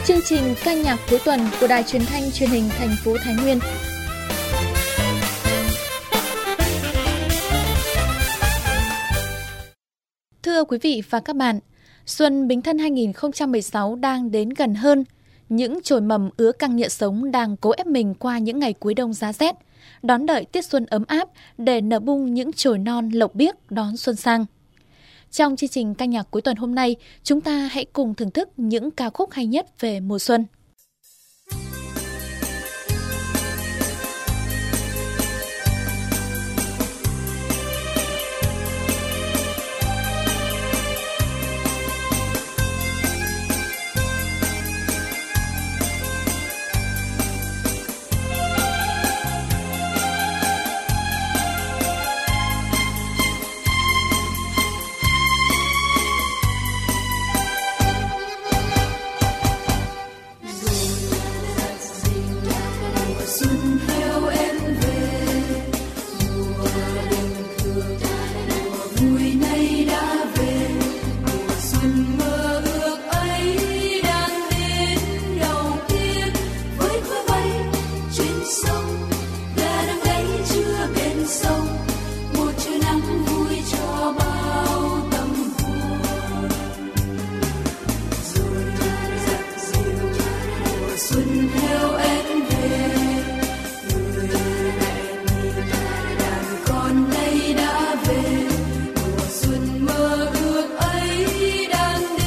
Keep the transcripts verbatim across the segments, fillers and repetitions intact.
Chương trình ca nhạc cuối tuần của Đài Truyền thanh Truyền hình thành phố Thái Nguyên. Thưa quý vị và các bạn, Xuân Bính Thân hai không một sáu đang đến gần hơn. Những chồi mầm ứa căng nhựa sống đang cố ép mình qua những ngày cuối đông giá rét, đón đợi tiết xuân ấm áp để nở bung những chồi non lộc biếc đón xuân sang. Trong chương trình ca nhạc cuối tuần hôm nay, chúng ta hãy cùng thưởng thức những ca khúc hay nhất về mùa xuân. Con đây đã về, mùa xuân mơ ước ấy đang đến.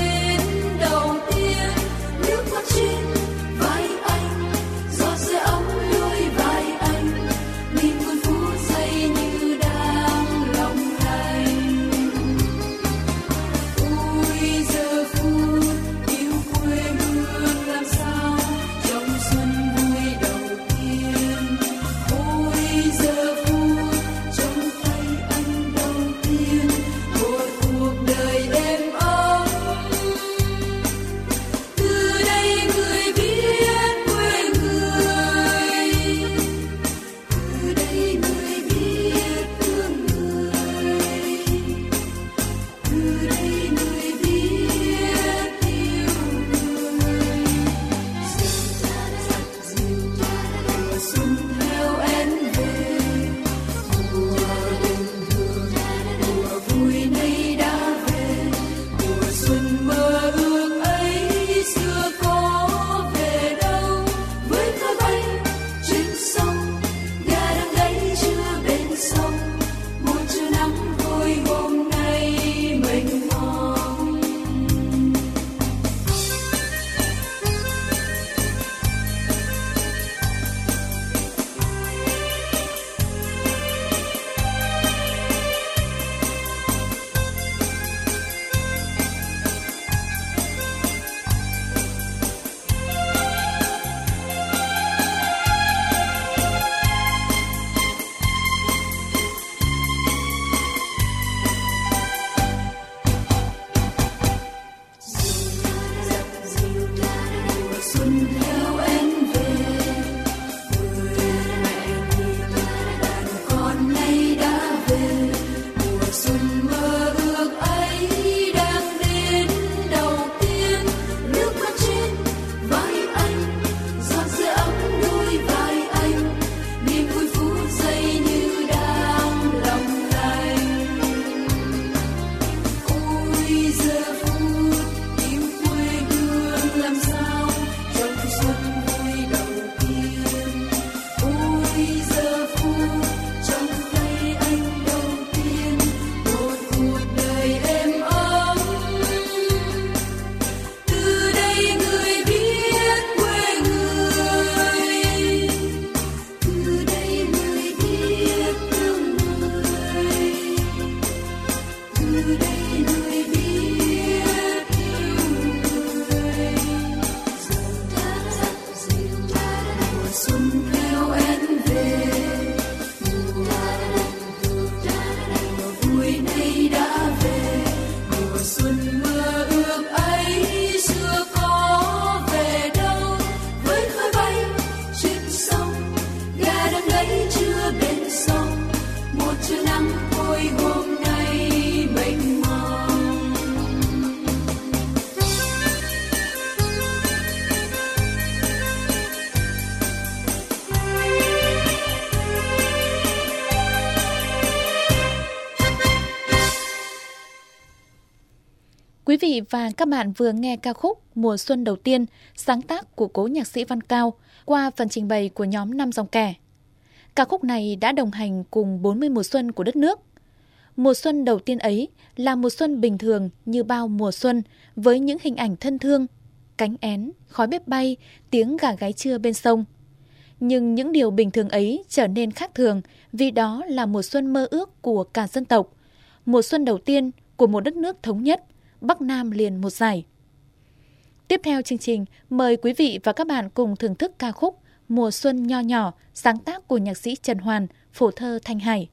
vị và các bạn vừa nghe ca khúc Mùa Xuân Đầu Tiên, sáng tác của cố nhạc sĩ Văn Cao qua phần trình bày của nhóm Năm Dòng Kẻ. Ca khúc này đã đồng hành cùng bốn mươi mùa xuân của đất nước. Mùa xuân đầu tiên ấy là mùa xuân bình thường như bao mùa xuân với những hình ảnh thân thương, cánh én, khói bếp bay, tiếng gà gáy trưa bên sông. Nhưng những điều bình thường ấy trở nên khác thường vì đó là mùa xuân mơ ước của cả dân tộc, mùa xuân đầu tiên của một đất nước thống nhất, Bắc Nam liền một giải. Tiếp theo chương trình, mời quý vị và các bạn cùng thưởng thức ca khúc Mùa Xuân Nho Nhỏ, sáng tác của nhạc sĩ Trần Hoàn, phổ thơ Thanh Hải.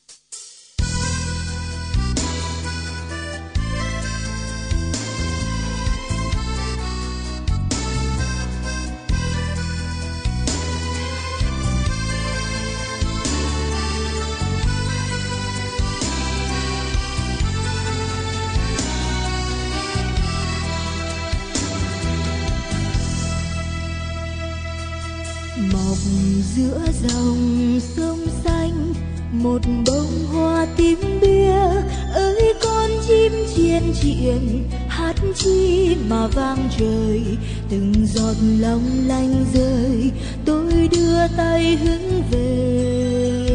Mọc giữa dòng sông xanh một bông hoa tím bia, ơi con chim chiên chiên hát chi mà vang trời, từng giọt long lanh rơi tôi đưa tay hướng về.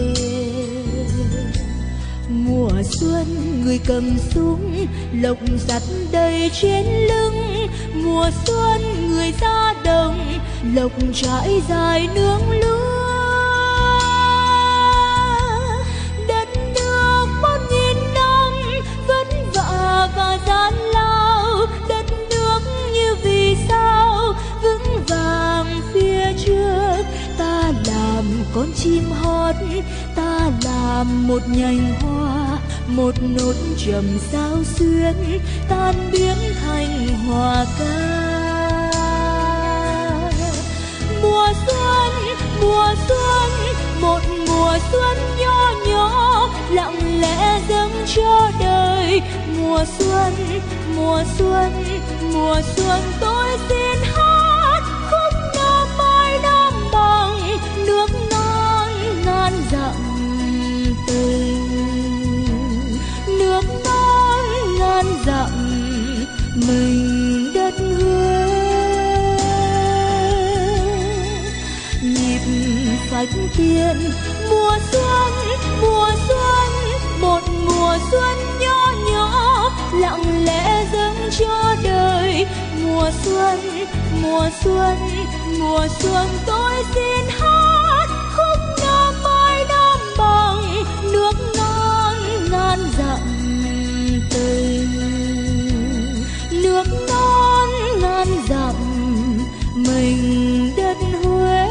Mùa xuân người cầm súng lộc sắt đầy trên lưng, mùa xuân người ra đồng lộc trải dài nương lúa. Đất nước bốn nghìn năm vất vả và gian lao, đất nước như vì sao vững vàng phía trước. Ta làm con chim hót, ta làm một nhành hoa, một nốt trầm sao xuyến tan biến thành hòa ca. Mùa xuân, mùa xuân, một mùa xuân nho nhỏ lặng lẽ dâng cho đời. Mùa xuân, mùa xuân, mùa xuân tôi xin hát khúc nam mai nam bằng nước non ngàn dặm tình, nước non ngàn dặm mình đất Huế. Nhịp phách tiền mùa xuân, mùa xuân, một mùa xuân nho nhỏ lặng lẽ dâng cho đời. Mùa xuân, mùa xuân, mùa xuân tôi xin hát khúc nam mai nam bằng nước non ngàn dặm tình, nước non ngàn dặm mình đất Huế.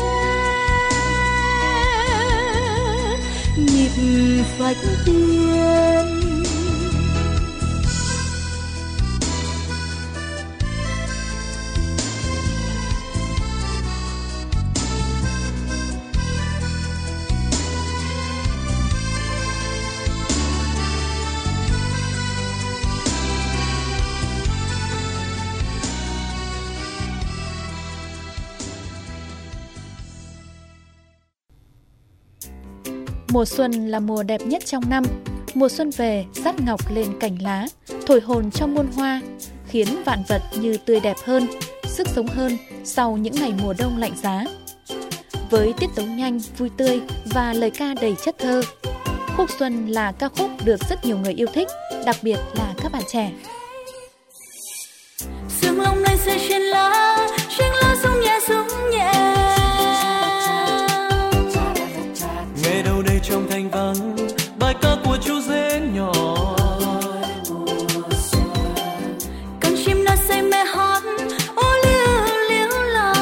Nhịp phách tiền Mùa xuân là mùa đẹp nhất trong năm. Mùa xuân về, dắt ngọc lên cành lá, thổi hồn trong muôn hoa, khiến vạn vật như tươi đẹp hơn, sức sống hơn sau những ngày mùa đông lạnh giá. Với tiết tấu nhanh, vui tươi và lời ca đầy chất thơ, Khúc Xuân là ca khúc được rất nhiều người yêu thích, đặc biệt là các bạn trẻ. Sương long lanh rơi trên lá, trên lá rung nhẹ rung nhẹ. Nghe đâu đây trong thanh vắng bài ca của chú dế nhỏ. Con chim nó say mê hót, ô liu liu lo.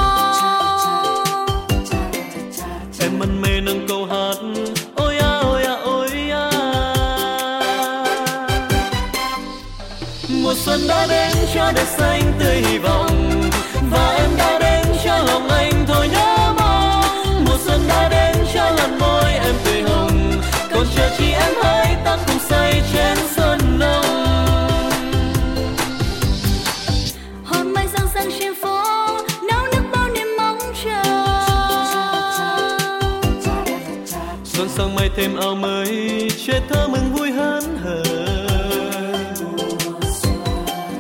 Em mân mê nâng câu hát, ôi a ôi a ôi a. Mùa xuân đã đến cho đời xanh tươi hy vọng, và em đã đến cho lòng anh thôi nhớ mong. Mùa xuân đã đến cho lần môi em tươi hồng, còn chờ chi em hãy ta cùng say chén xuân nồng. Hồn mai răng răng trên phố, náo nức bao niềm mong chờ. Xuân sang mai thêm áo mới, trẻ thơ mừng vui hớn hở.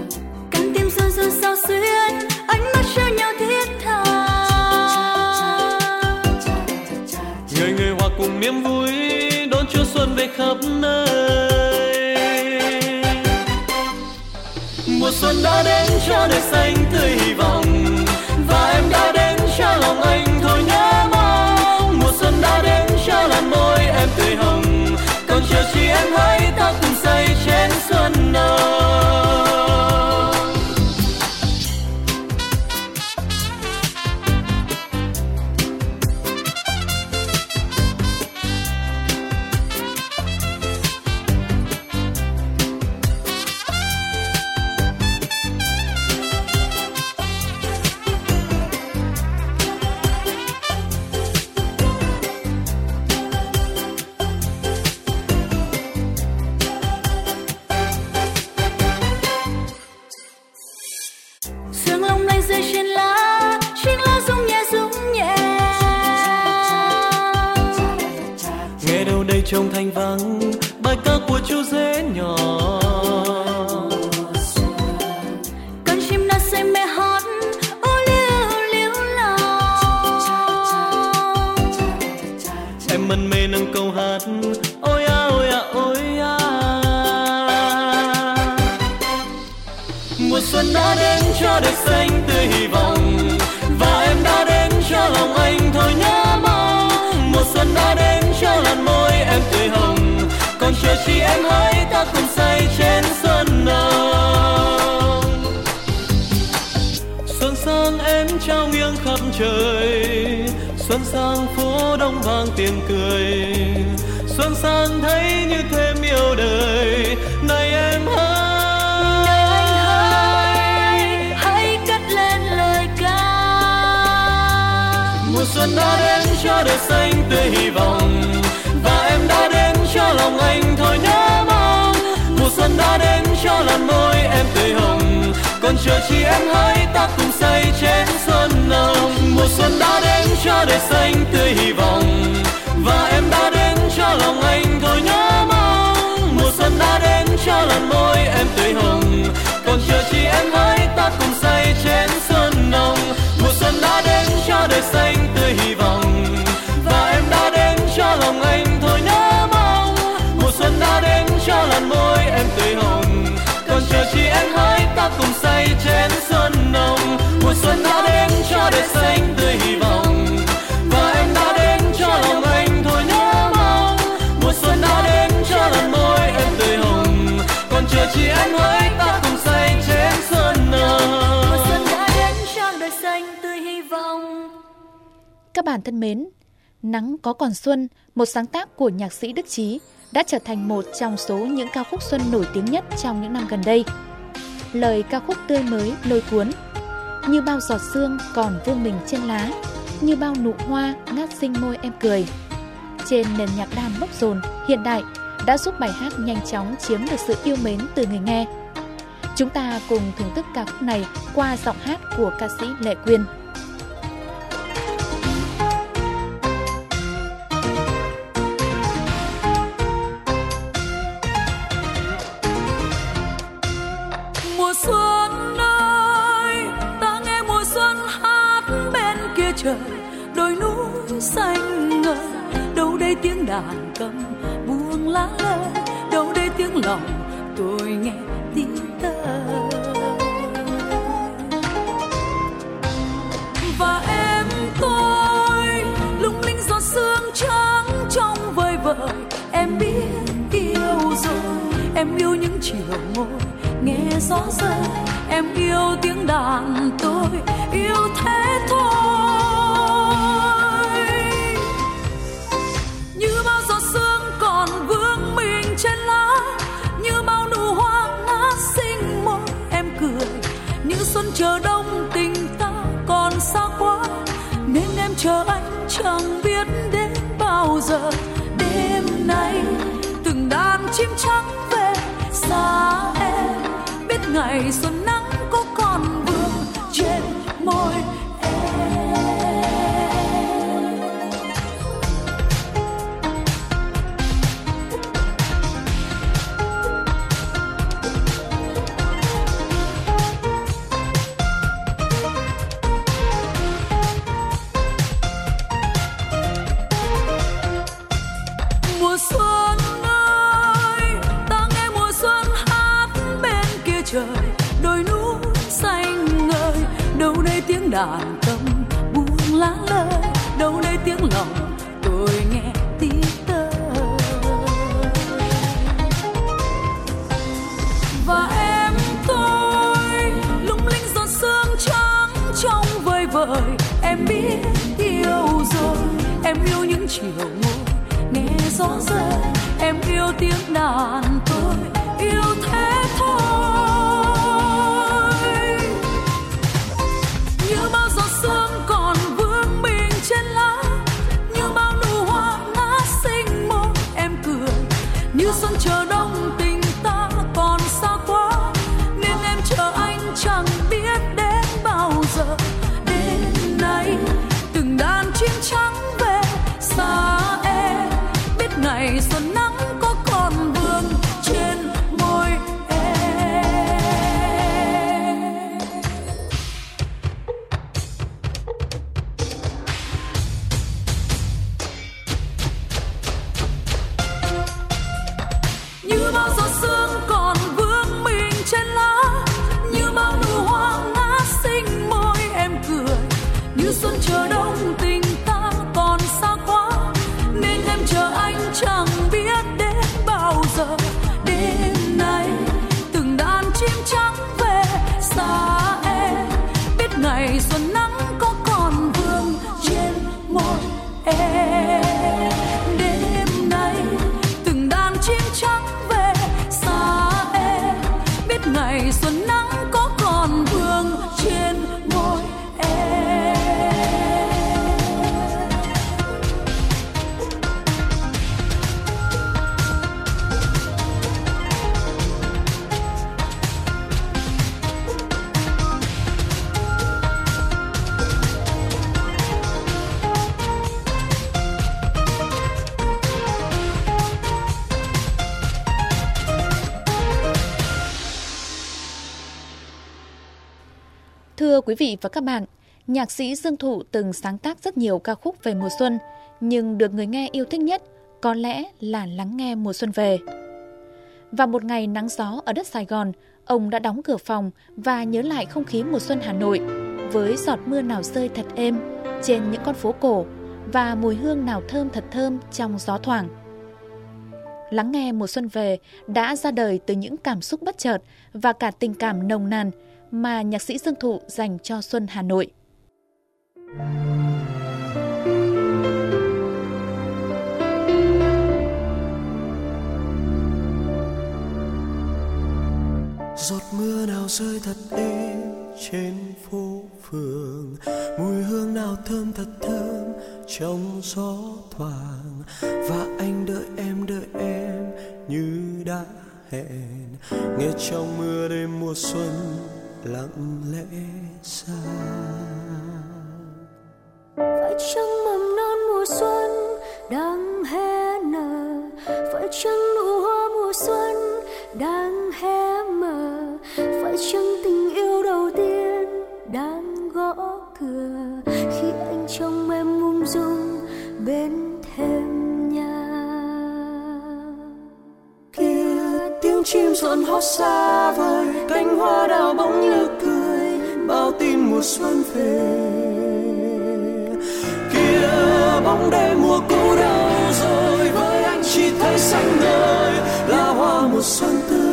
khắp nơi. Mùa xuân đã đến cho đời xanh tươi hy vọng, và em đã đến cho lòng anh thôi nhớ mong. Mùa xuân đã đến cho làn môi em tươi hồng, còn chờ chi em hãy ta cùng say chén xuân nồng. Trong thanh vắng bài ca của chú dế nhỏ, con chim đã say mê hót ô liu liu lo. Em mân mê nâng câu hát ôi a ôi a ôi a. Mùa xuân đã đến cho đời xanh tươi hy vọng, và em đã đến cho lòng anh thôi nhớ mong. Mùa xuân đã đến cho làn môi em tươi hồng, còn chờ chi em hãy ta cùng say chén xuân nồng. Xuân sang em trao nghiêng khắp trời, xuân sang phố đông vang tiếng cười. Xuân sang thấy như thêm yêu đời, này em hãy hãy cất lên lời ca. Mùa xuân đã đến cho đời xanh tươi hy vọng, và em đã đến cho lòng anh thôi nhớ mong. Mùa xuân đã đến cho làn môi em tươi hồng, còn chờ chi em hãy ta cùng say chén xuân nồng. Mùa xuân đã đến cho đời xanh tươi hy vọng, và em đã đến cho lòng anh thôi nhớ mong. Mùa xuân đã đến cho làn môi em tươi hồng, còn chờ chi em hãy ta cùng say chén xuân nồng. Mùa xuân đã đến cho đời xanh tươi hy vọng, và em đã đến cho lòng anh thôi nhớ mong. Mùa xuân đã đến cho làn môi em tươi hồng, còn chờ chi em hãy ta cùng say chén xuân nồng. Mùa xuân đã đến cho đời xanh tươi hy vọng, và em đã đến cho lòng anh thôi nhớ mong. Mùa xuân đã đến cho làn môi em tươi hồng, còn chờ chi em hãy ta cùng say chén xuân nồng. Mùa xuân đã đến cho đời xanh tươi hy vọng. Các bạn thân mến, Nắng có còn xuân, một sáng tác của nhạc sĩ Đức Chí, đã trở thành một trong số những ca khúc xuân nổi tiếng nhất trong những năm gần đây. Lời ca khúc tươi mới lôi cuốn, như bao giọt sương còn vương mình trên lá, như bao nụ hoa ngát xinh môi em cười. Trên nền nhạc đàn bốc dồn hiện đại đã giúp bài hát nhanh chóng chiếm được sự yêu mến từ người nghe. Chúng ta cùng thưởng thức ca khúc này qua giọng hát của ca sĩ Lệ Quyên. Mùa xuân ơi, ta nghe mùa xuân hát bên kia trời, đồi núi xanh ngời, đâu đây tiếng đàn cầm buông lá lơi, đâu đây tiếng lòng tôi nghe tiếng tơ. Và em tôi lung linh giọt sương trắng trong vời vợi, em biết yêu rồi, em yêu những chiều môi nghe gió rơi, em yêu tiếng đàn tôi yêu thế thôi. Như bao giọt sương còn vương mình trên lá, như bao nụ hoa ngát xinh môi em cười, như xuân chờ đông tình ta còn xa quá, nên em chờ anh chẳng biết đến bao giờ. Đêm nay từng đàn chim trắng về xa em, biết ngày xuân nắng có còn vương trên môi em. Mùa xuân ơi, đàn tâm buông lá lời, đâu đây tiếng lòng tôi nghe tí tơ. Và em tôi lung linh giọt sương trắng trong vơi vợi, em biết yêu rồi, em yêu những chiều ngồi nghe gió rơi, em yêu tiếng đàn tôi yêu thế thôi. Như bao giọt sương còn vương mình trên lá, như bao nụ hoa ngát xinh môi em cười, như xuân chờ đông tình ta còn xa quá, nên em chờ anh chẳng biết đến bao giờ. Đêm nay từng đàn chim trắng về xa em, biết ngày xuân nắng có còn vương trên môi em. Như bao giọt sương còn vương mình trên lá, như bao nụ hoa ngát xinh môi em cười, như xuân chờ đông tình ta còn xa quá, nên em chờ anh chẳng biết đến bao giờ. Đêm nay từng đàn chim trắng về xa em, biết ngày xuân nắng có còn vương trên môi em. Đêm nay từng đàn chim trắng về xa em, biết ngày xuân nắng có còn vương trên môi em. Thưa quý vị và các bạn, nhạc sĩ Dương Thụ từng sáng tác rất nhiều ca khúc về mùa xuân, nhưng được người nghe yêu thích nhất có lẽ là Lắng nghe mùa xuân về. Và một ngày nắng gió ở đất Sài Gòn, ông đã đóng cửa phòng và nhớ lại không khí mùa xuân Hà Nội với giọt mưa nào rơi thật êm trên những con phố cổ và mùi hương nào thơm thật thơm trong gió thoảng. Lắng nghe mùa xuân về đã ra đời từ những cảm xúc bất chợt và cả tình cảm nồng nàn mà nhạc sĩ Dương Thụ dành cho xuân Hà Nội. Giọt mưa nào rơi thật êm trên phố phường, mùi hương nào thơm thật thơm trong gió thoảng, và anh đợi em đợi em như đã hẹn, nghe trong mưa đêm mùa xuân lặng lẽ xa. Phải chăng mầm non mùa xuân đang hé nở, phải chăng nụ hoa mùa xuân đang hé mở, phải chăng tình yêu đầu tiên đang gõ cửa khi anh trong em ung dung bên thềm nhà. Kia tiếng chim rộn hót xa vời, cánh hoa đào bỗng như cười, bao tin mùa xuân về. Kia bóng đêm mùa cũ đâu rồi, với anh chỉ thấy xanh ngời là hoa mùa xuân tươi.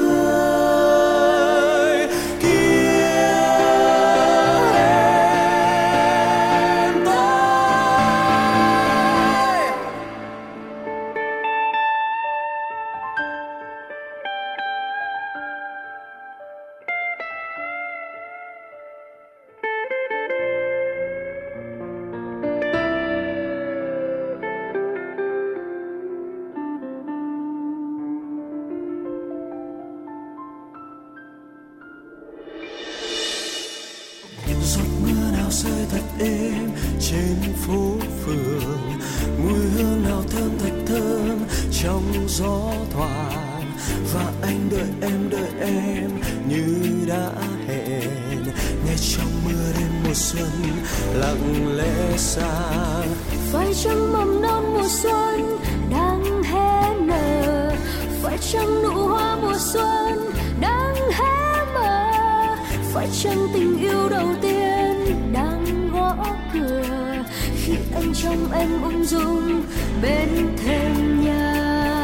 Giọt mưa nào rơi thật êm trên phố phường, mùi hương nào thơm thật thơm trong gió thoảng, và anh đợi em đợi em như đã hẹn, nghe trong mưa đêm mùa xuân lặng lẽ xa. Phải chăng mầm non mùa xuân đang hé nở, phải chăng nụ hoa mùa xuân đang hé mở, phải chăng tình yêu đầu tiên đang gõ cửa, khi anh trong em ung dung bên thềm nhà.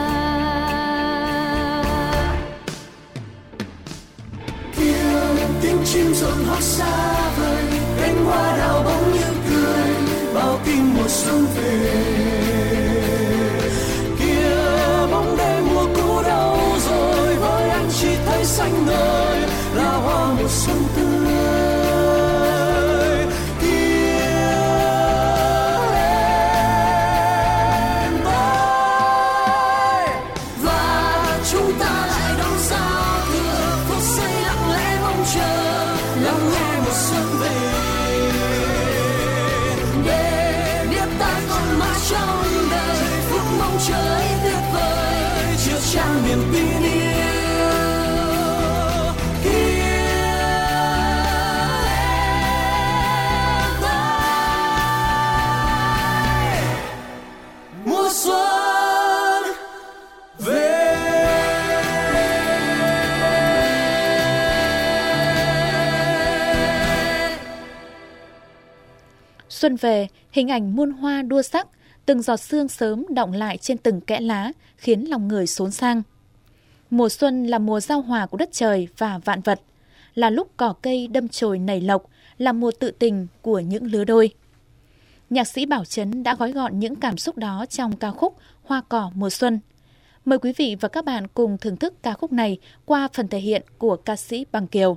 Kia tiếng chim rộn hót xa vời, cánh hoa đào bóng như cười, bao tin mùa xuân về. Kia bóng đêm mùa cũ đâu rồi, với anh chỉ thấy xanh ngời là hoa mùa xuân tươi. Trời tuyệt vời chiều tràn niềm tin yêu kia em tới mùa xuân về. Xuân về, hình ảnh muôn hoa đua sắc, từng giọt sương sớm đọng lại trên từng kẽ lá, khiến lòng người xốn sang. Mùa xuân là mùa giao hòa của đất trời và vạn vật, là lúc cỏ cây đâm chồi nảy lộc, là mùa tự tình của những lứa đôi. Nhạc sĩ Bảo Trấn đã gói gọn những cảm xúc đó trong ca khúc Hoa cỏ mùa xuân. Mời quý vị và các bạn cùng thưởng thức ca khúc này qua phần thể hiện của ca sĩ Bằng Kiều.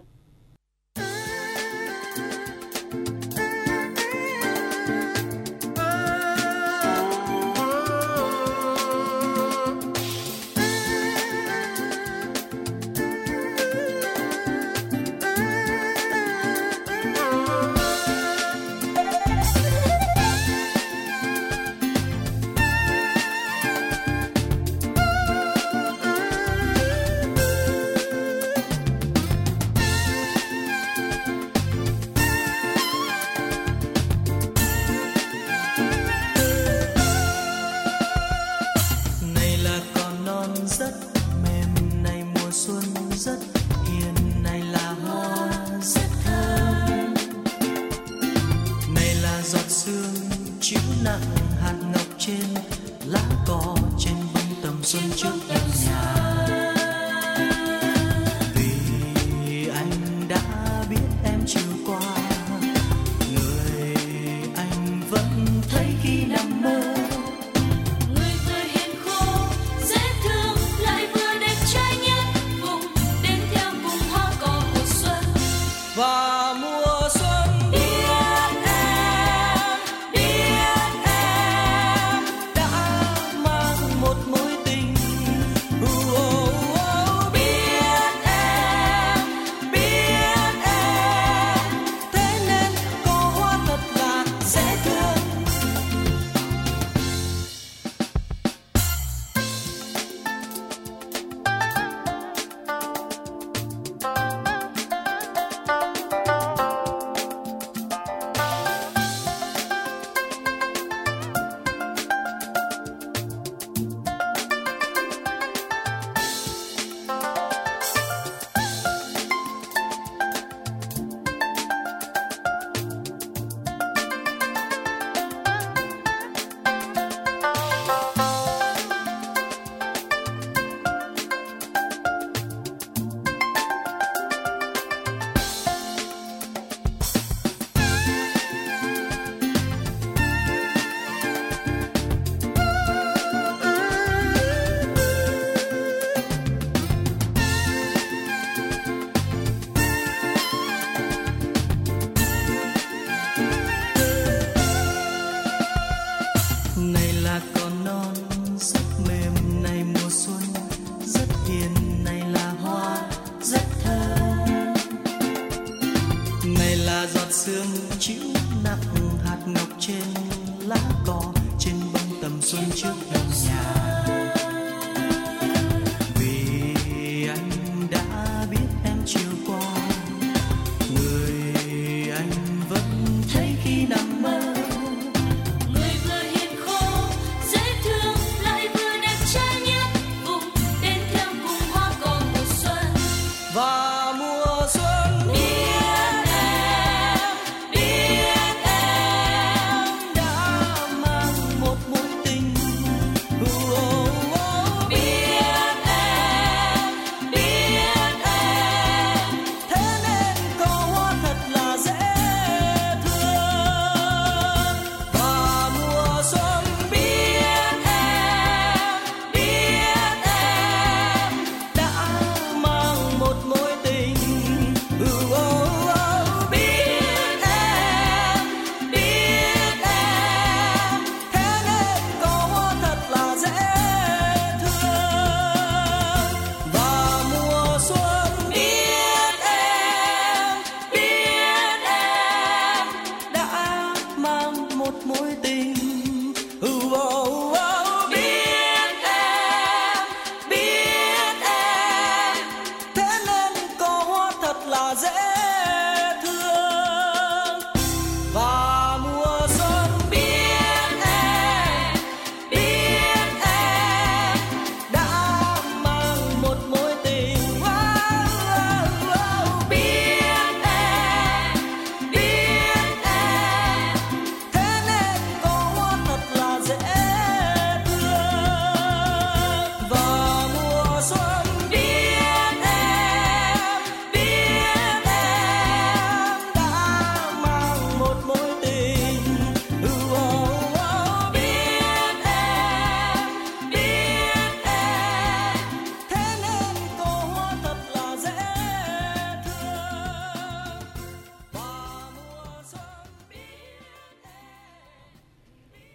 Và mùa xuân biết em, biết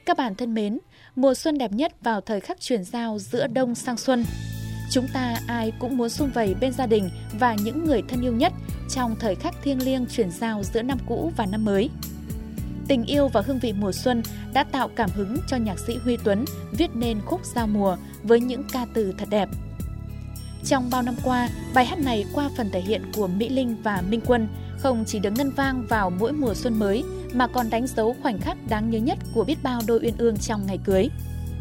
Các bạn thân mến, mùa xuân đẹp nhất vào thời khắc chuyển giao giữa đông sang xuân. Chúng ta ai cũng muốn sum vầy bên gia đình và những người thân yêu nhất trong thời khắc thiêng liêng chuyển giao giữa năm cũ và năm mới. Tình yêu và hương vị mùa xuân đã tạo cảm hứng cho nhạc sĩ Huy Tuấn viết nên khúc Giao mùa với những ca từ thật đẹp. Trong bao năm qua, bài hát này qua phần thể hiện của Mỹ Linh và Minh Quân không chỉ được ngân vang vào mỗi mùa xuân mới mà còn đánh dấu khoảnh khắc đáng nhớ nhất của biết bao đôi uyên ương trong ngày cưới.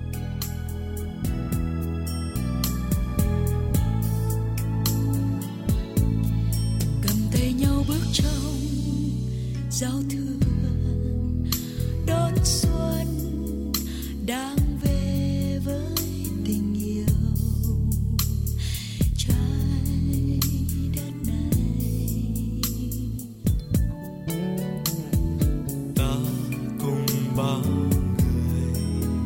Cầm tay nhau bước trong giao thừa đón xuân đang về với tình yêu trái đất này. Ta cùng bao người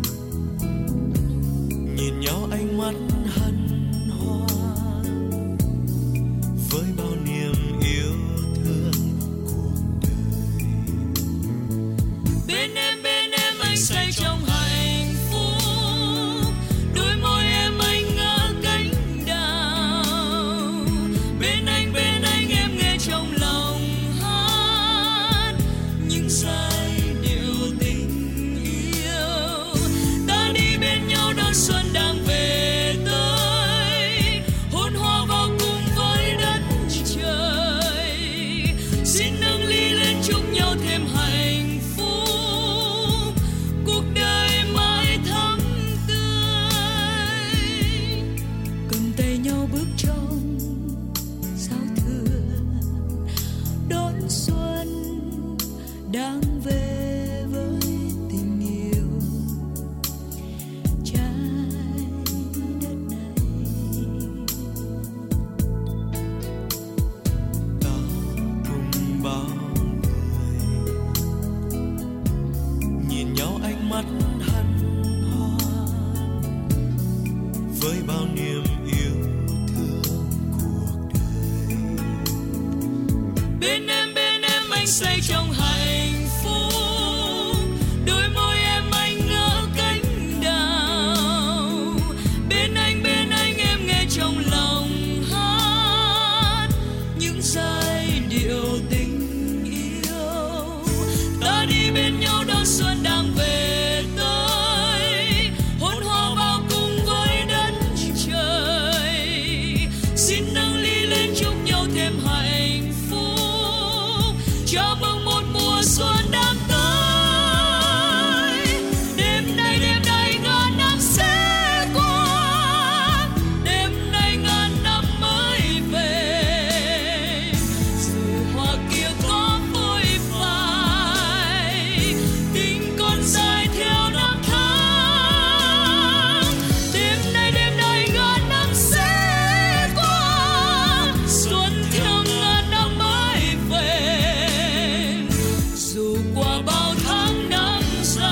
nhìn nhau ánh mắt hân hoan với bao niềm yêu thương cuộc đời. Bên em bên em anh say trong hạnh phúc, đôi môi em anh ngỡ cánh đào. Bên anh bên anh em nghe trong lòng hát những giai điệu tình yêu. Ta đi bên nhau đón xuân đang về tới, hôn hoa vào cùng với đất trời. Xin nâng ly lên chúc nhau thêm hạnh phúc, cuộc đời mãi thắm tươi. Cầm tay nhau bước trong giao thừa đón xuân đang về với tình yêu trái đất này. Ta cùng bao người nhìn nhau ánh mắt hân hoan với bao niềm yêu thương cuộc đời. Bên em bên em anh say trong hạnh phúc, đôi môi em anh ngỡ cánh đào. Bên anh bên anh em nghe trong lòng hát những giai điệu tình yêu. Ta đi bên nhau đón xuân đang về tới, hôn hoa vào cùng với đất trời. Xin nâng ly lên chúc nhau thêm hạnh phúc, chào mừng một mùa xuân đang tới. Đêm nay đêm nay ngàn năm sẽ qua, đêm nay ngàn năm mới về. Rồi hoa kia có phôi phai, tình còn dài theo năm tháng. Đêm nay đêm nay ngàn năm sẽ qua, xuân theo ngàn năm mới về. Dù qua bao tháng năm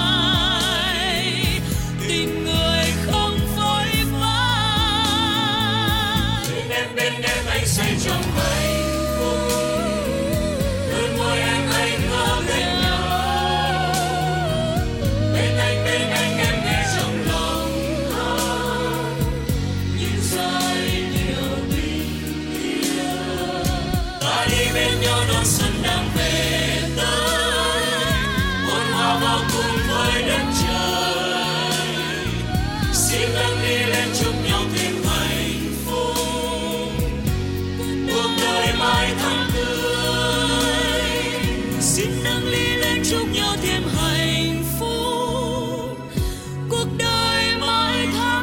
dài, tình người không phôi phai. Bên em bên em anh say trong hạnh phúc, đôi môi em anh ngỡ cánh đào. Bên anh bên anh em nghe trong lòng hát những giai điệu tình yêu. Ta đi bên nhau đón xuân đang về tới, hôn hoa vào cùng với đất trời. Xin nâng ly lên chúc nhau thêm hạnh phúc, cuộc đời mãi thắm tươi. Xin nâng ly lên chúc nhau thêm hạnh phúc, cuộc đời mãi thắm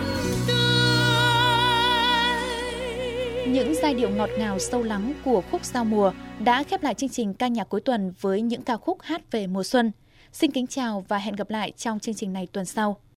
tươi. Những giai điệu ngọt ngào sâu lắng của khúc Giao mùa đã khép lại chương trình ca nhạc cuối tuần với những ca khúc hát về mùa xuân. Xin kính chào và hẹn gặp lại trong chương trình này tuần sau.